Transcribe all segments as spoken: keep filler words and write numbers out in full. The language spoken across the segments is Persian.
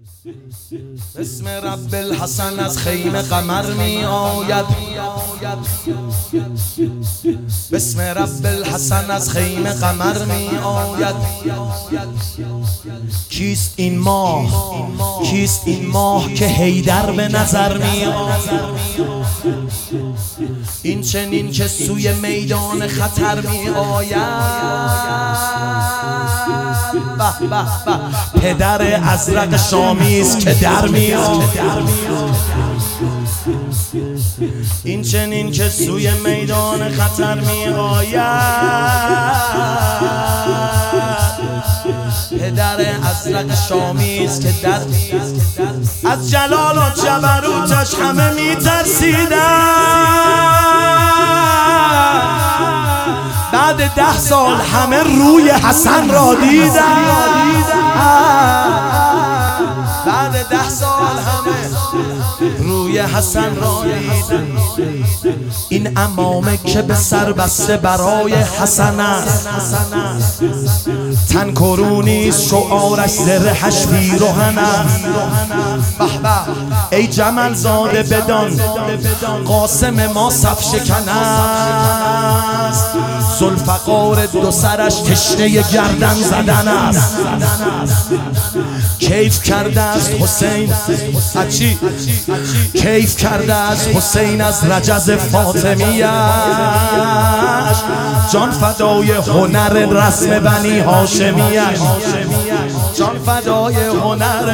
اسم رب الحسن از خیمه قمر می آید. بسم رب الحسن از خیمه قمر می آید. کیست این ماه، کیست این ماه که حیدر به نظر می آید. این چنین که سوی میدان خطر می آید. به به به پدر ازرق شامیست که در می آید. این چنین که سوی میدان خطر می آید. پدر ازرق شامیست که در از جلال و جبروتش همه می ترسیدن. بعد ده سال همه روی حسن را دیدن. بعد ده سال همه روی حسن را دیدن. این عمامه که به سر بسته برای حسن است، تن کرونیست شعارش زرهش پیرهن است. به به ای جمل زاده بدان قاسم ما صف شکن است. ذوالفقار دو سرش تشنه گردن زدن است. کیف کرده است حسین اچی کیف کرده است حسین از رجز فاطمیش. جان فدای هنر رسم بنی هاشمیش. جان فدای هنر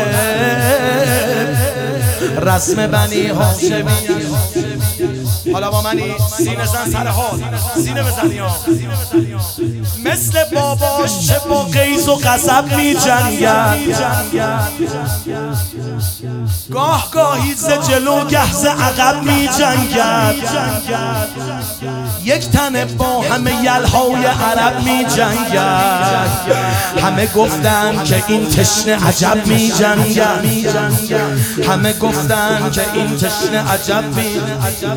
رسم بنی هاشمیش. حالا با منی سینه زن سر حال سینه بزنی ها. مثل باباش چه با غیظ و غضب می جنگد. گاه گاهی ز جلو گه ز عقب می جنگد. یک تن با همه یلهای عرب می جنگد. همه گفتن که این تشنه عجب می جنگد. همه گفتن که این تشنه عجب می